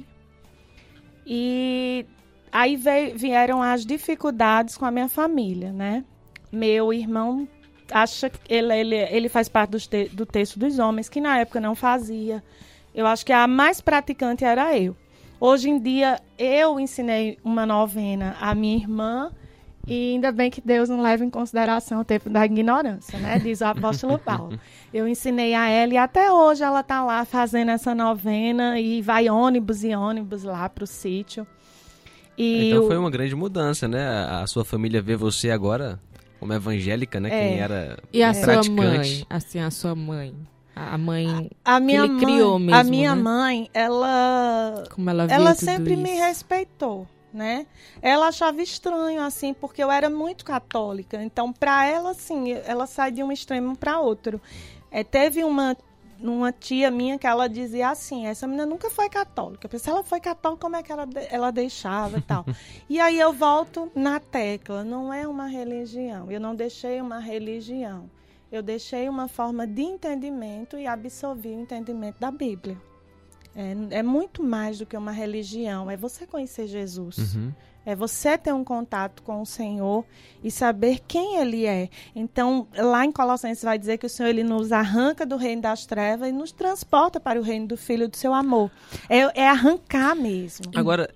E aí vieram as dificuldades com a minha família, né? Meu irmão acha que ele faz parte do texto dos homens, que na época não fazia. Eu acho que a mais praticante era eu. Hoje em dia, eu ensinei uma novena à minha irmã e ainda bem que Deus não leva em consideração o tempo da ignorância, né? Diz o apóstolo Paulo. Eu ensinei a ela e até hoje ela está lá fazendo essa novena e vai ônibus e ônibus lá para o sítio. Então foi uma grande mudança, né? A sua família vê você agora como evangélica, né? Quem era e a praticante. Sua mãe, assim, a sua mãe... A mãe que criou mesmo, a minha mãe, ela sempre me respeitou, né? Ela achava estranho, assim, porque eu era muito católica. Então, para ela, assim, ela sai de um extremo para outro. Teve uma uma tia minha que ela dizia assim, essa menina nunca foi católica. Eu pensei, ela foi católica, como é que ela deixava e tal. E aí eu volto na tecla, não é uma religião. Eu não deixei uma religião. Eu deixei uma forma de entendimento e absorvi o entendimento da Bíblia. É muito mais do que uma religião, é você conhecer Jesus. Uhum. É você ter um contato com o Senhor e saber quem Ele é. Então, lá em Colossenses vai dizer que o Senhor ele nos arranca do reino das trevas e nos transporta para o reino do Filho do seu amor. É arrancar mesmo. Agora,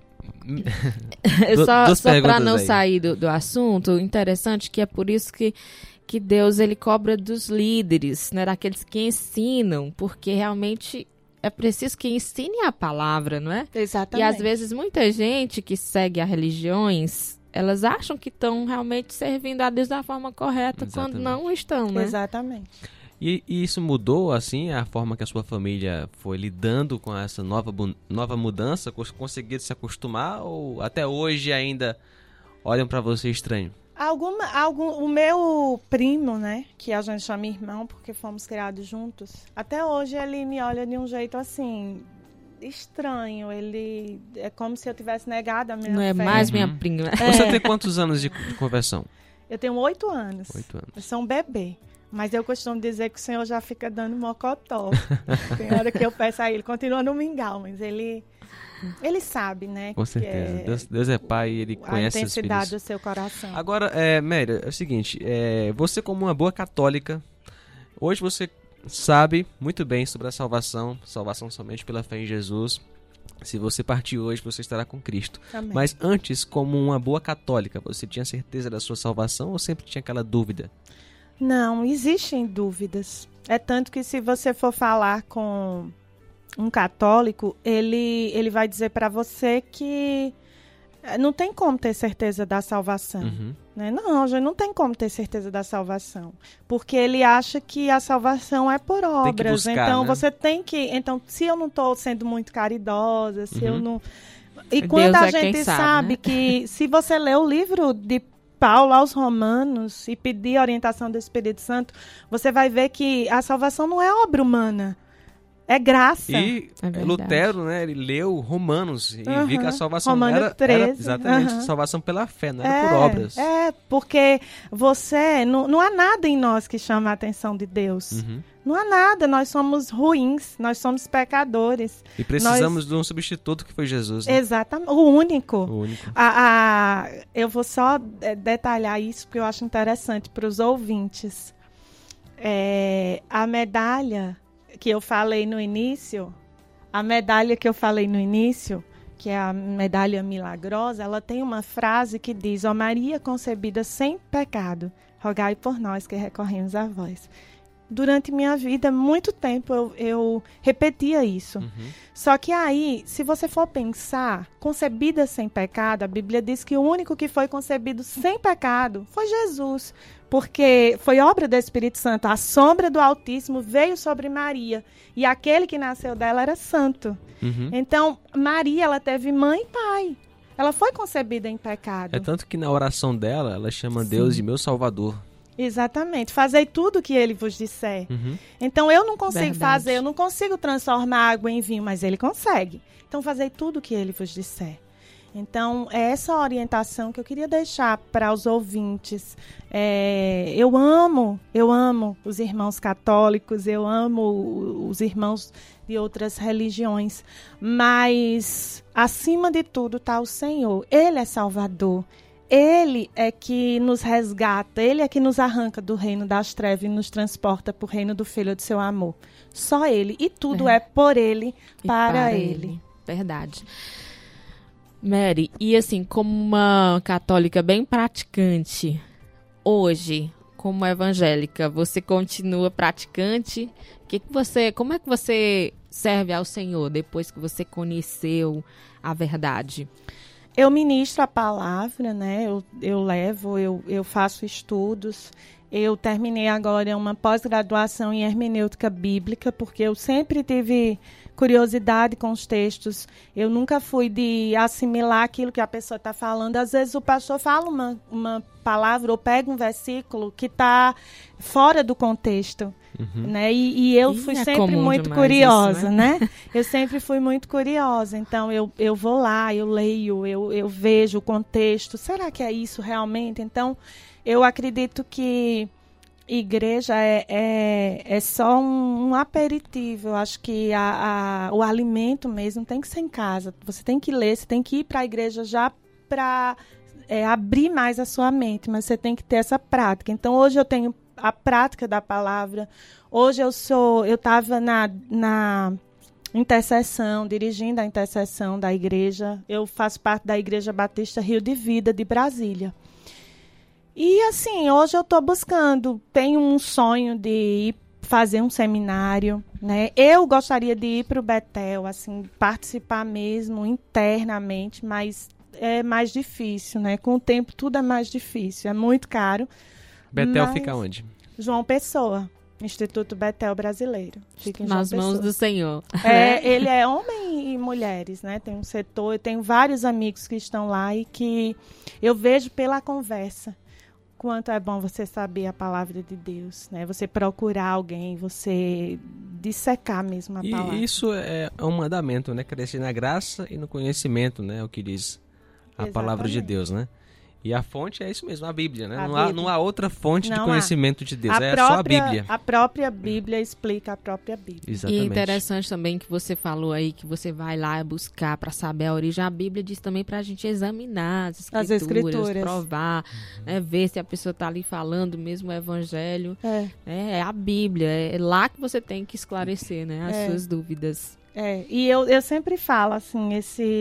só para não sair do assunto, interessante que é por isso que Deus ele cobra dos líderes, né, daqueles que ensinam, porque realmente é preciso que ensine a palavra, não é? Exatamente. E às vezes muita gente que segue as religiões, elas acham que estão realmente servindo a Deus da forma correta. Exatamente. Quando não estão, né? Exatamente. E isso mudou, assim, a forma que a sua família foi lidando com essa nova mudança? Conseguiram se acostumar ou até hoje ainda olham para você estranho? O meu primo, né, que a gente chama irmão, porque fomos criados juntos, até hoje ele me olha de um jeito assim, estranho. Ele é como se eu tivesse negado a minha fé. Não é mais minha prima. Você tem quantos anos de conversão? Eu tenho 8 anos. 8 anos. Eu sou um bebê. Mas eu costumo dizer que o Senhor já fica dando mocotó. Tem hora que eu peço a ele, continua no mingau, mas ele sabe, né? Com certeza. Deus é pai e ele conhece a intensidade os filhos. do seu coração. Agora, Mary, é o seguinte, você como uma boa católica, hoje você sabe muito bem sobre a salvação somente pela fé em Jesus. Se você partir hoje, você estará com Cristo. Amém. Mas antes, como uma boa católica, você tinha certeza da sua salvação ou sempre tinha aquela dúvida? Não, existem dúvidas. É tanto que se você for falar com um católico, ele vai dizer para você que não tem como ter certeza da salvação. Uhum. Né? Não, gente, não tem como ter certeza da salvação. Porque ele acha que a salvação é por obras. Tem que buscar, então, né? você tem que... Então, se eu não estou sendo muito caridosa, se eu não... E Deus quando a é quem gente sabe, sabe né? que se você ler o livro de Paulo aos Romanos e pedir a orientação do Espírito Santo, você vai ver que a salvação não é obra humana, é graça. E É Lutero, né, ele leu Romanos e viu que a salvação Romanos era 13, exatamente salvação pela fé, não era por obras. Porque não há nada em nós que chama a atenção de Deus. Uhum. Não há nada, nós somos ruins, nós somos pecadores. E precisamos de um substituto que foi Jesus. Né? Exatamente, o único. O único. Eu vou só detalhar isso, porque eu acho interessante para os ouvintes. A medalha que eu falei no início, que é a medalha milagrosa, ela tem uma frase que diz: ó Maria concebida sem pecado, rogai por nós que recorremos a vós. Durante minha vida, muito tempo, eu repetia isso. Uhum. Só que aí, se você for pensar, concebida sem pecado, a Bíblia diz que o único que foi concebido sem pecado foi Jesus. Porque foi obra do Espírito Santo. A sombra do Altíssimo veio sobre Maria. E aquele que nasceu dela era santo. Uhum. Então, Maria, ela teve mãe e pai. Ela foi concebida em pecado. É tanto que na oração dela, ela chama Deus de meu Salvador. Exatamente. Fazei tudo o que ele vos disser. Uhum. Então, eu não consigo Verdade. fazer, eu não consigo transformar água em vinho, mas ele consegue. Então, fazei tudo o que ele vos disser. Então, é essa orientação que eu queria deixar para os ouvintes. Eu amo os irmãos católicos, eu amo os irmãos de outras religiões, mas, acima de tudo, está o Senhor. Ele é Salvador. Ele é que nos resgata, ele é que nos arranca do reino das trevas e nos transporta para o reino do Filho do seu amor. Só ele. E tudo é por ele, para ele. Verdade. Mary, e assim, como uma católica bem praticante, hoje, como evangélica, você continua praticante? Como é que você serve ao Senhor depois que você conheceu a verdade? Eu ministro a palavra, né? Eu levo, eu faço estudos. Eu terminei agora uma pós-graduação em hermenêutica bíblica, porque eu sempre tive curiosidade com os textos. Eu nunca fui de assimilar aquilo que a pessoa está falando. Às vezes o pastor fala uma palavra ou pega um versículo que está fora do contexto. Né? E eu fui sempre muito curiosa, isso, né? Eu sempre fui muito curiosa. Então, eu vou lá, eu leio, eu vejo o contexto. Será que é isso realmente? Então, eu acredito que igreja é só um aperitivo. Eu acho que o alimento mesmo tem que ser em casa. Você tem que ler, você tem que ir para a igreja já para abrir mais a sua mente, mas você tem que ter essa prática. Então, hoje eu tenho a prática da palavra. Hoje eu estava na intercessão, dirigindo a intercessão da igreja. Eu faço parte da Igreja Batista Rio de Vida de Brasília. E assim, hoje eu estou buscando, tenho um sonho de ir fazer um seminário, né? Eu gostaria de ir para o Betel, assim, participar mesmo internamente, mas é mais difícil, né? Com o tempo tudo é mais difícil, é muito caro. Betel fica onde? João Pessoa, Instituto Betel Brasileiro. Fica em Nas mãos do Senhor. Ele é homem e mulheres, né? Tem um setor, eu tenho vários amigos que estão lá e que eu vejo pela conversa quanto é bom você saber a palavra de Deus, né? Você procurar alguém, você dissecar mesmo a palavra. E isso é um mandamento, né? Crescer na graça e no conhecimento, né? O que diz a palavra de Deus, né? E a fonte é isso mesmo, a Bíblia, né? Não há outra fonte de conhecimento de Deus, só a Bíblia. A própria Bíblia explica a própria Bíblia. Exatamente. E interessante também que você falou aí, que você vai lá buscar para saber a origem. A Bíblia diz também para a gente examinar as escrituras. Provar, né, ver se a pessoa está ali falando mesmo o evangelho. É a Bíblia, é lá que você tem que esclarecer, né, as suas dúvidas. E eu sempre falo, assim,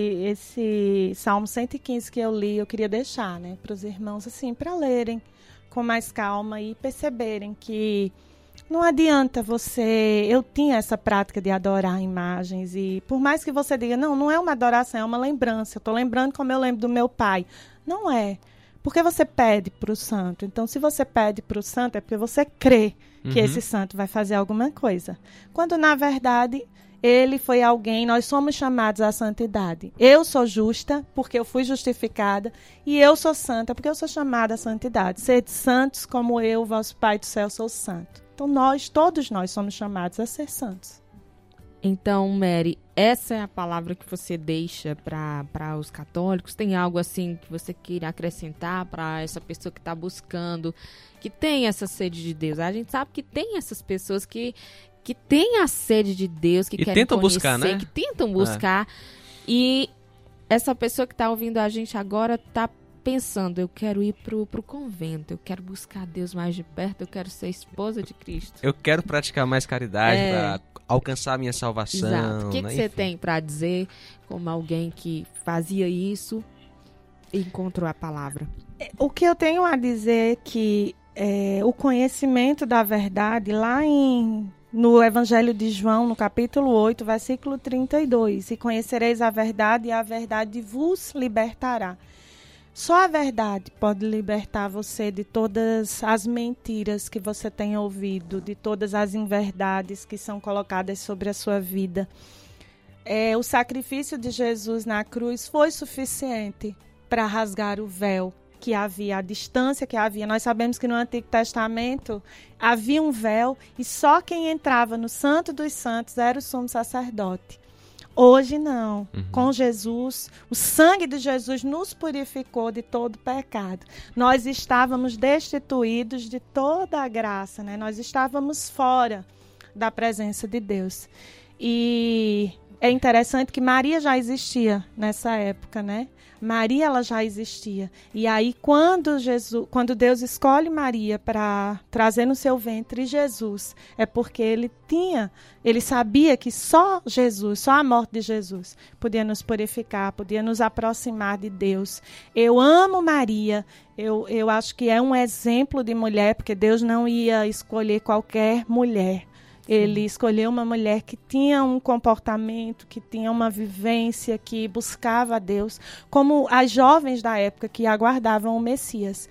esse Salmo 115 que eu li, eu queria deixar, né, para os irmãos, assim, para lerem com mais calma e perceberem que não adianta você... Eu tinha essa prática de adorar imagens e por mais que você diga, não é uma adoração, é uma lembrança, eu estou lembrando como eu lembro do meu pai. Não é, porque você pede para o santo. Então, se você pede para o santo, é porque você crê que esse santo vai fazer alguma coisa. Quando, na verdade... Ele foi alguém, nós somos chamados à santidade. Eu sou justa porque eu fui justificada e eu sou santa porque eu sou chamada à santidade. Sede santos como eu, vosso Pai do céu, sou santo. Então todos nós somos chamados a ser santos. Então, Mary, essa é a palavra que você deixa para os católicos? Tem algo assim que você queira acrescentar para essa pessoa que está buscando, que tem essa sede de Deus? A gente sabe que tem essas pessoas que têm a sede de Deus, que querem tentam conhecer, buscar, né? Que tentam buscar. E essa pessoa que está ouvindo a gente agora está pensando, eu quero ir pro convento, eu quero buscar Deus mais de perto, eu quero ser esposa de Cristo. Eu quero praticar mais caridade para alcançar a minha salvação. Exato. O que né? você tem para dizer como alguém que fazia isso e encontrou a palavra? O que eu tenho a dizer é que o conhecimento da verdade, lá no Evangelho de João, no capítulo 8, versículo 32, e conhecereis a verdade e a verdade vos libertará. Só a verdade pode libertar você de todas as mentiras que você tem ouvido, de todas as inverdades que são colocadas sobre a sua vida. O sacrifício de Jesus na cruz foi suficiente para rasgar o véu que havia, a distância que havia. Nós sabemos que no Antigo Testamento havia um véu e só quem entrava no Santo dos Santos era o sumo sacerdote. Hoje não. Com Jesus, o sangue de Jesus nos purificou de todo pecado. Nós estávamos destituídos de toda a graça, né? Nós estávamos fora da presença de Deus. E é interessante que Maria já existia nessa época, né? Maria, ela já existia. E aí, quando Deus escolhe Maria para trazer no seu ventre Jesus, é porque ele sabia que só Jesus, só a morte de Jesus podia nos purificar, podia nos aproximar de Deus. Eu amo Maria, eu acho que é um exemplo de mulher, porque Deus não ia escolher qualquer mulher. Ele escolheu uma mulher que tinha um comportamento, que tinha uma vivência, que buscava a Deus, como as jovens da época que aguardavam o Messias.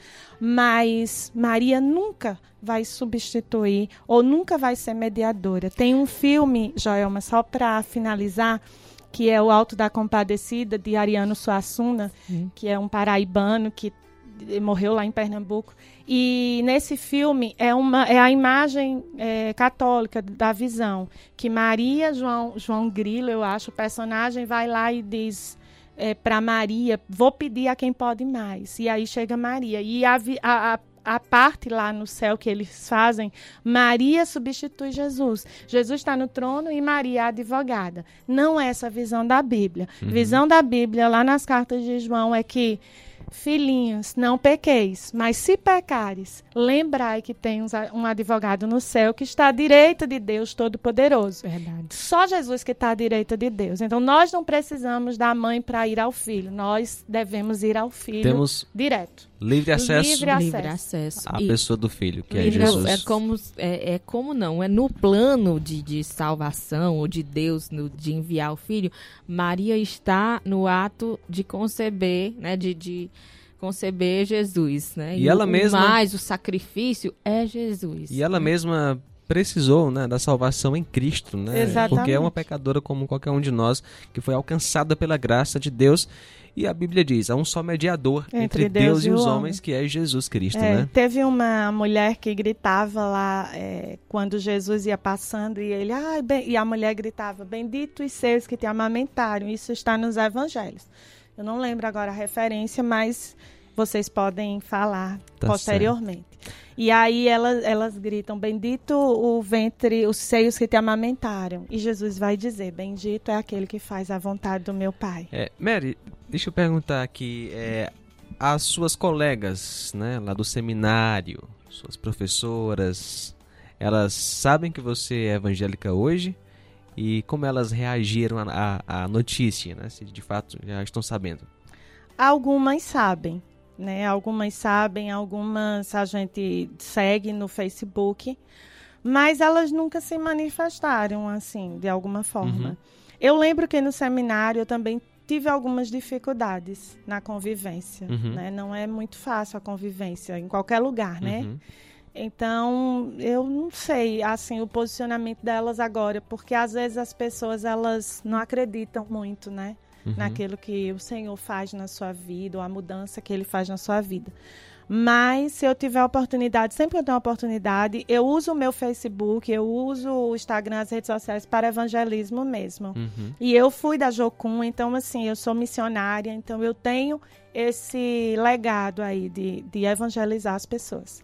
Mas Maria nunca vai substituir ou nunca vai ser mediadora. Tem um filme, Joelma, só para finalizar, que é o Alto da Compadecida, de Ariano Suassuna, que é um paraibano que morreu lá em Pernambuco. E nesse filme é a imagem católica da visão, que Maria, João Grilo, eu acho, o personagem vai lá e diz para Maria, vou pedir a quem pode mais. E aí chega Maria. E a parte lá no céu que eles fazem, Maria substitui Jesus. Jesus está no trono e Maria é a advogada. Não é essa a visão da Bíblia. Visão da Bíblia, lá nas cartas de João, é que filhinhos, não pequeis, mas se pecares, lembrai que tem um advogado no céu que está à direita de Deus Todo-Poderoso. Verdade. Só Jesus que está à direita de Deus. Então, nós não precisamos da mãe para ir ao filho. Nós devemos ir ao filho direto. Livre acesso Livre acesso. à pessoa do filho, que é Então, Jesus. É no plano de salvação ou de Deus, de enviar o filho, Maria está no ato de conceber, né, de conceber Jesus, né? E ela mesma, mais o sacrifício é Jesus. E ela mesma precisou, né, da salvação em Cristo, né? Exatamente. Porque é uma pecadora como qualquer um de nós, que foi alcançada pela graça de Deus. E a Bíblia diz, há um só mediador entre Deus e os homens, que é Jesus Cristo, né? Teve uma mulher que gritava lá, quando Jesus ia passando, e a mulher gritava, bendito os seus que te amamentaram. Isso está nos evangelhos. Eu não lembro agora a referência, mas vocês podem falar posteriormente. Certo. E aí elas gritam, bendito o ventre, os seios que te amamentaram. E Jesus vai dizer, bendito é aquele que faz a vontade do meu Pai. Mary, deixa eu perguntar aqui, as suas colegas, né, lá do seminário, suas professoras, elas sabem que você é evangélica hoje? E como elas reagiram à notícia, né, se de fato já estão sabendo? Algumas sabem. Né? Algumas sabem, algumas a gente segue no Facebook, mas elas nunca se manifestaram assim, de alguma forma. Eu lembro que no seminário eu também tive algumas dificuldades na convivência, né? Não é muito fácil a convivência em qualquer lugar, né? Então, eu não sei, assim, o posicionamento delas agora, porque às vezes as pessoas, elas não acreditam muito, né? Naquilo que o Senhor faz na sua vida, ou a mudança que Ele faz na sua vida. Mas, se eu tiver oportunidade, sempre que eu tenho oportunidade, eu uso o meu Facebook, eu uso o Instagram, as redes sociais para evangelismo mesmo. E eu fui da Jocum, então, assim, eu sou missionária, então eu tenho esse legado aí de evangelizar as pessoas.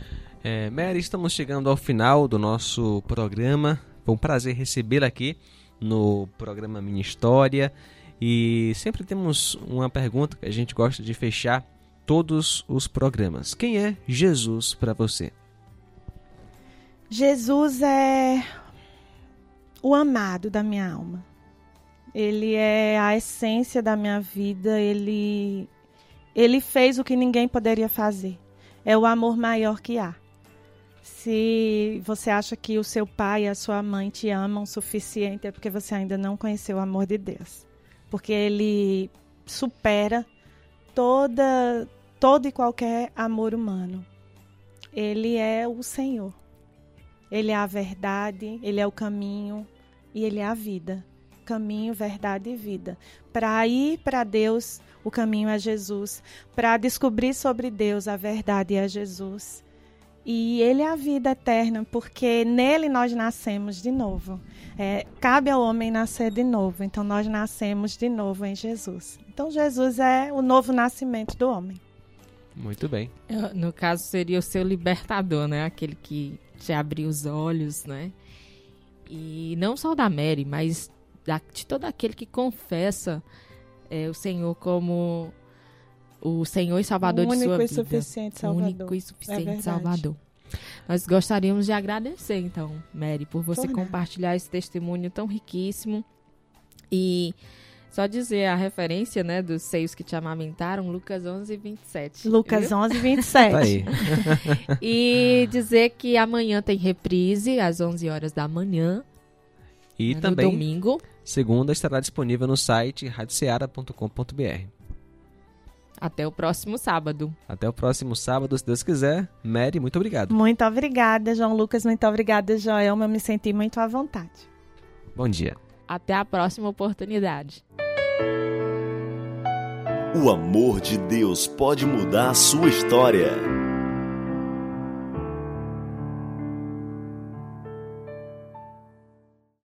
Mary, estamos chegando ao final do nosso programa. Foi um prazer recebê-la aqui no programa Minha História. E sempre temos uma pergunta que a gente gosta de fechar todos os programas. Quem é Jesus para você? Jesus é o amado da minha alma. Ele é a essência da minha vida. Ele fez o que ninguém poderia fazer. É o amor maior que há. Se você acha que o seu pai e a sua mãe te amam o suficiente, é porque você ainda não conheceu o amor de Deus. Porque Ele supera todo e qualquer amor humano. Ele é o Senhor. Ele é a verdade, Ele é o caminho e Ele é a vida. Caminho, verdade e vida. Para ir para Deus, o caminho é Jesus. Para descobrir sobre Deus, a verdade é Jesus. E Ele é a vida eterna, porque nele nós nascemos de novo. Cabe ao homem nascer de novo, então nós nascemos de novo em Jesus. Então Jesus é o novo nascimento do homem. Muito bem. No caso seria o seu libertador, né? Aquele que te abriu os olhos, né? E não só da Mary, mas de todo aquele que confessa o Senhor como o Senhor e Salvador de sua vida. Único e suficiente Salvador. Único e suficiente Salvador. Nós gostaríamos de agradecer, então, Mary, por você compartilhar esse testemunho tão riquíssimo. E Só dizer a referência, né, dos seios que te amamentaram, Lucas 11, 27. Lucas viu? 11, 27. Tá aí. E dizer que amanhã tem reprise, às 11 horas da manhã, E no também, domingo. segunda, estará disponível no site radioceara.com.br. Até o próximo sábado. Até o próximo sábado, se Deus quiser. Mary, muito obrigado. Muito obrigada, João Lucas. Muito obrigada, Joelma. Eu me senti muito à vontade. Bom dia. Até a próxima oportunidade. O amor de Deus pode mudar a sua história.